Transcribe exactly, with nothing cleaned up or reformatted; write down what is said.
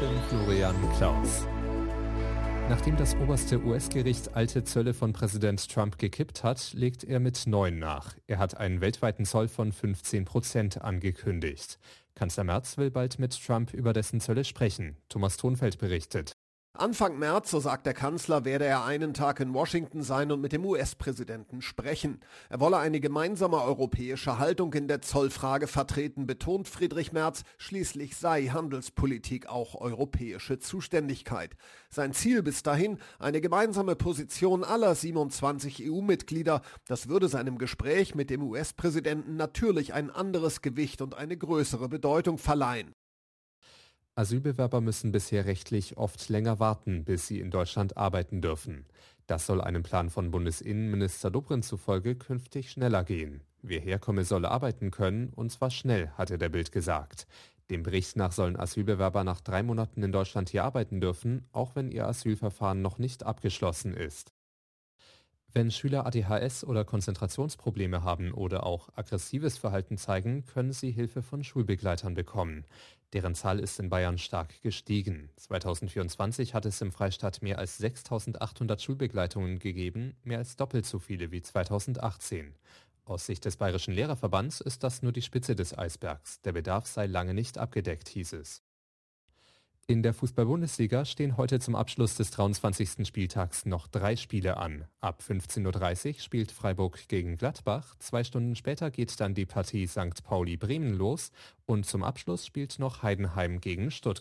bin Florian Klaus. Nachdem das oberste U S-Gericht alte Zölle von Präsident Trump gekippt hat, legt er mit neuen nach. Er hat einen weltweiten Zoll von fünfzehn Prozent angekündigt. Kanzler Merz will bald mit Trump über dessen Zölle sprechen. Thomas Thonfeld berichtet. Anfang März, so sagt der Kanzler, werde er einen Tag in Washington sein und mit dem U S-Präsidenten sprechen. Er wolle eine gemeinsame europäische Haltung in der Zollfrage vertreten, betont Friedrich Merz. Schließlich sei Handelspolitik auch europäische Zuständigkeit. Sein Ziel bis dahin, eine gemeinsame Position aller siebenundzwanzig E U-Mitglieder. Das würde seinem Gespräch mit dem U S-Präsidenten natürlich ein anderes Gewicht und eine größere Bedeutung verleihen. Asylbewerber müssen bisher rechtlich oft länger warten, bis sie in Deutschland arbeiten dürfen. Das soll einem Plan von Bundesinnenminister Dobrindt zufolge künftig schneller gehen. Wer herkomme, solle arbeiten können, und zwar schnell, hatte der Bild gesagt. Dem Bericht nach sollen Asylbewerber nach drei Monaten in Deutschland hier arbeiten dürfen, auch wenn ihr Asylverfahren noch nicht abgeschlossen ist. Wenn Schüler A D H S oder Konzentrationsprobleme haben oder auch aggressives Verhalten zeigen, können sie Hilfe von Schulbegleitern bekommen. Deren Zahl ist in Bayern stark gestiegen. zweitausendvierundzwanzig hat es im Freistaat mehr als sechstausendachthundert Schulbegleitungen gegeben, mehr als doppelt so viele wie zweitausendachtzehn. Aus Sicht des Bayerischen Lehrerverbands ist das nur die Spitze des Eisbergs. Der Bedarf sei lange nicht abgedeckt, hieß es. In der Fußball-Bundesliga stehen heute zum Abschluss des dreiundzwanzigsten Spieltags noch drei Spiele an. Ab fünfzehn Uhr dreißig spielt Freiburg gegen Gladbach, zwei Stunden später geht dann die Partie Sankt Pauli-Bremen los und zum Abschluss spielt noch Heidenheim gegen Stuttgart.